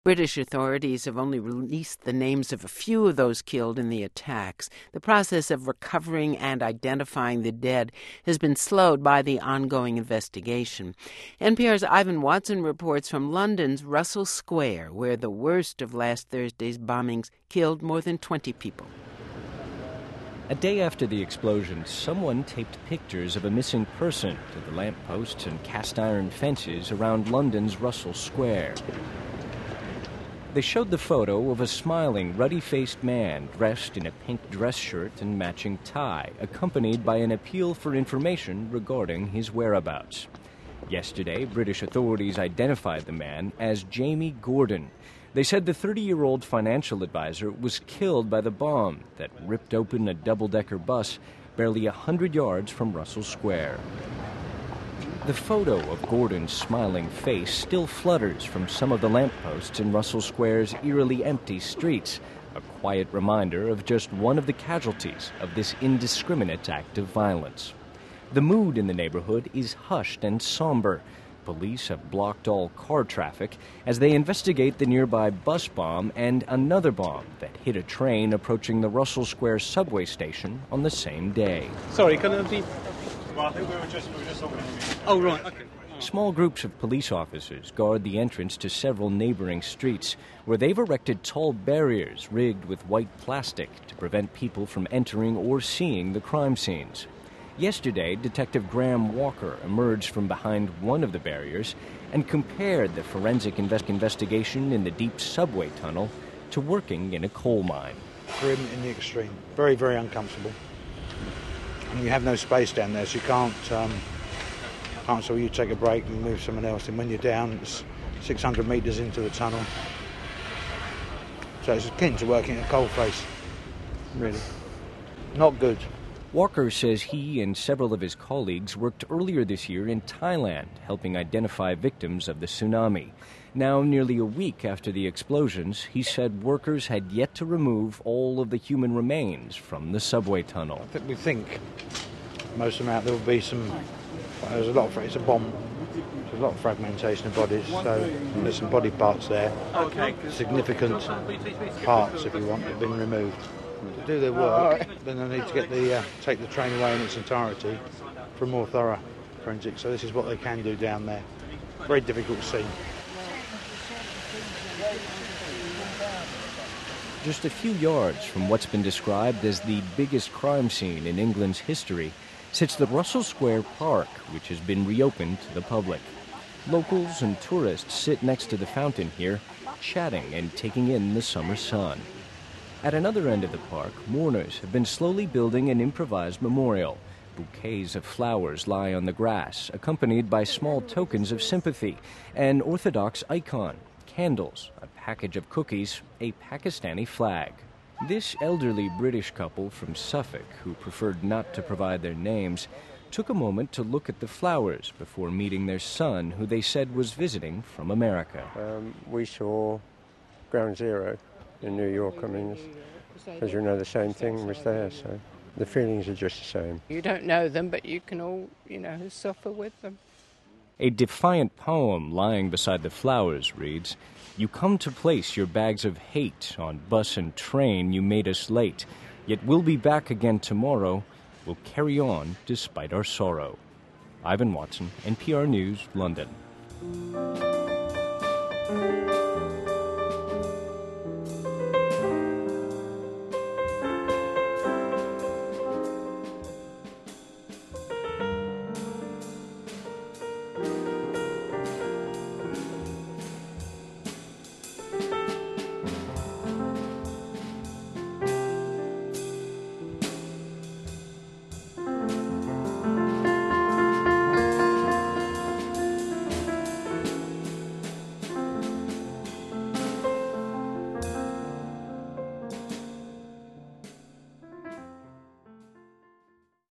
British authorities have only released the names of a few of those killed in the attacks. The process of recovering and identifying the dead has been slowed by the ongoing investigation. NPR's Ivan Watson reports from London's Russell Square, where the worst of last Thursday's bombings killed more than 20 people. A day after the explosion, someone taped pictures of a missing person to the lampposts and cast-iron fences around London's Russell Square. They showed the photo of a smiling, ruddy-faced man dressed in a pink dress shirt and matching tie, accompanied by an appeal for information regarding his whereabouts. Yesterday, British authorities identified the man as Jamie Gordon. They said the 30-year-old financial advisor was killed by the bomb that ripped open a double-decker bus barely 100 yards from Russell Square. The photo of Gordon's smiling face still flutters from some of the lampposts in Russell Square's eerily empty streets, a quiet reminder of just one of the casualties of this indiscriminate act of violence. The mood in the neighborhood is hushed and somber. Police have blocked all car traffic as they investigate the nearby bus bomb and another bomb that hit a train approaching the Russell Square subway station on the same day. Sorry, can I be... Well, I think we were just Oh, right, okay. Small groups of police officers guard the entrance to several neighboring streets, where they've erected tall barriers rigged with white plastic to prevent people from entering or seeing the crime scenes. Yesterday, Detective Graham Walker emerged from behind one of the barriers and compared the forensic investigation in the deep subway tunnel to working in a coal mine. Grim in the extreme. Very, very uncomfortable. And you have no space down there, so you can't so you take a break and move someone else. And when you're down, it's 600 metres into the tunnel. So it's akin to working at a coalface, really. Not good. Walker says he and several of his colleagues worked earlier this year in Thailand, helping identify victims of the tsunami. Now, nearly a week after the explosions, he said workers had yet to remove all of the human remains from the subway tunnel. We think most of them out there will be some... There's a lot of... It's a bomb. There's a lot of fragmentation of bodies, so there's some body parts there. Okay. Significant parts, if you want, have been removed. To do their work, then they need to get take the train away in its entirety for a more thorough forensic. So this is what they can do down there. Very difficult scene. Just a few yards from what's been described as the biggest crime scene in England's history sits the Russell Square Park, which has been reopened to the public. Locals and tourists sit next to the fountain here, chatting and taking in the summer sun. At another end of the park, mourners have been slowly building an improvised memorial. Bouquets of flowers lie on the grass, accompanied by small tokens of sympathy, an Orthodox icon, candles, a package of cookies, a Pakistani flag. This elderly British couple from Suffolk, who preferred not to provide their names, took a moment to look at the flowers before meeting their son, who they said was visiting from America. We saw Ground Zero in New York. I mean, as you know, the same thing was there, so the feelings are just the same. You don't know them, but you can all, suffer with them. A defiant poem lying beside the flowers reads, "You come to place your bags of hate on bus and train, you made us late. Yet we'll be back again tomorrow. We'll carry on despite our sorrow." Ivan Watson, NPR News, London.